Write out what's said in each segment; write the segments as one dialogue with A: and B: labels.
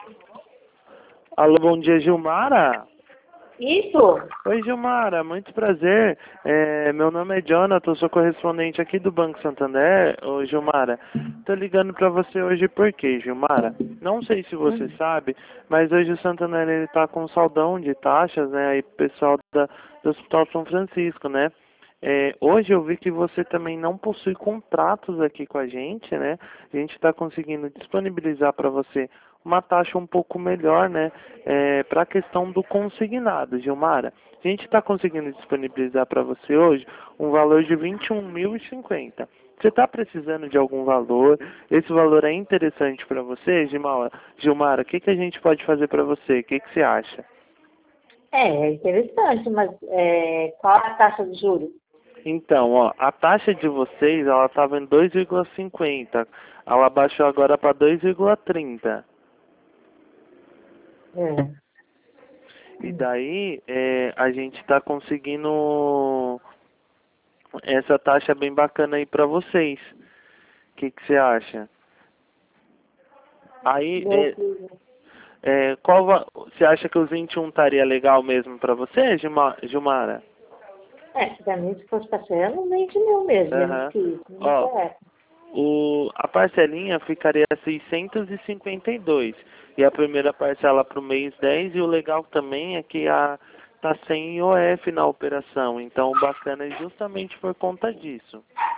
A: Alô, bom dia, Gilmara.
B: Isso?
A: Oi, Gilmara, muito prazer. Meu nome é Jonathan, sou correspondente aqui do Banco Santander. Ô, Gilmara, tô ligando para você hoje por quê, Gilmara? Não sei se você
B: Hum.
A: sabe, mas hoje o Santander ele tá com saldão de taxas, né? Aí pessoal do Hospital São Francisco, né? Hoje eu vi que você também não possui contratos aqui com a gente, né? A gente está conseguindo disponibilizar para você uma taxa um pouco melhor, né? Para a questão do consignado, Gilmara. A gente está conseguindo disponibilizar para você hoje um valor de 21.050. Você está precisando de algum valor? Esse valor é interessante para você, Gilmara? Gilmara, o que, que a gente pode fazer para você? O que, que você acha?
B: É interessante, mas qual é a taxa de juros?
A: Então, ó, a taxa de vocês, ela estava em 2,50. Ela baixou agora para 2,30.
B: É.
A: E daí, a gente está conseguindo essa taxa bem bacana aí para vocês. O que, que você acha? Aí,
B: Beleza.
A: você acha que os 21 estaria legal mesmo para você, Gilmara?
B: Pra mim, se fosse parcelando, 20 mil mesmo, menos
A: Aham.
B: que isso. Não
A: Ó,
B: interessa.
A: a parcelinha ficaria 652. E a primeira parcela para o mês 10. E o legal também é que tá sem IOF na operação. Então, o bacana é justamente por conta disso.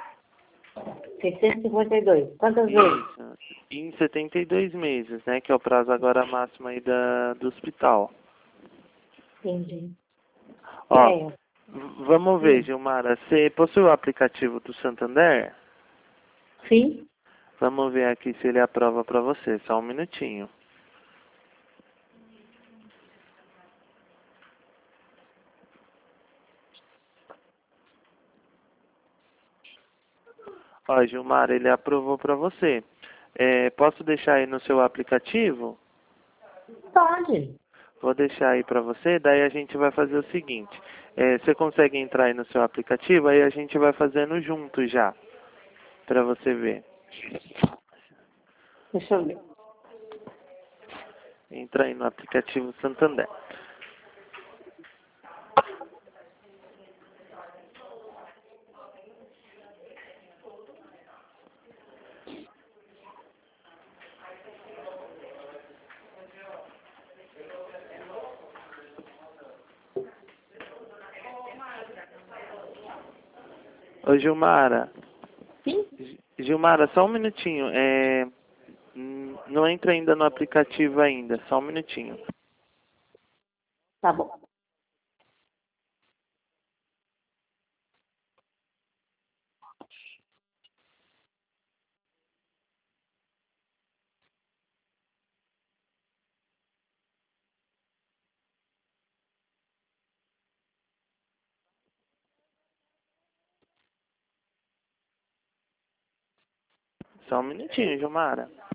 B: 652. Quantas vezes?
A: Isso. Em 72 meses, né? Que é o prazo agora máximo aí do hospital.
B: Entendi.
A: Ó,
B: É.
A: vamos ver,
B: Hum.
A: Gilmara. Você possui o aplicativo do Santander?
B: Sim?
A: Vamos ver aqui se ele aprova para você. Só um minutinho. Ó, Gilmar, ele aprovou para você. Posso deixar aí no seu aplicativo?
B: Pode.
A: Vou deixar aí para você, daí a gente vai fazer o seguinte. Você consegue entrar aí no seu aplicativo, aí a gente vai fazendo junto já, para você ver.
B: Deixa eu ver.
A: Entra aí no aplicativo Santander. Ô, Gilmara.
B: Sim?
A: Gilmara, só um minutinho. Não entra ainda no aplicativo ainda, só um minutinho.
B: Tá bom.
A: Só um minutinho, Gilmara.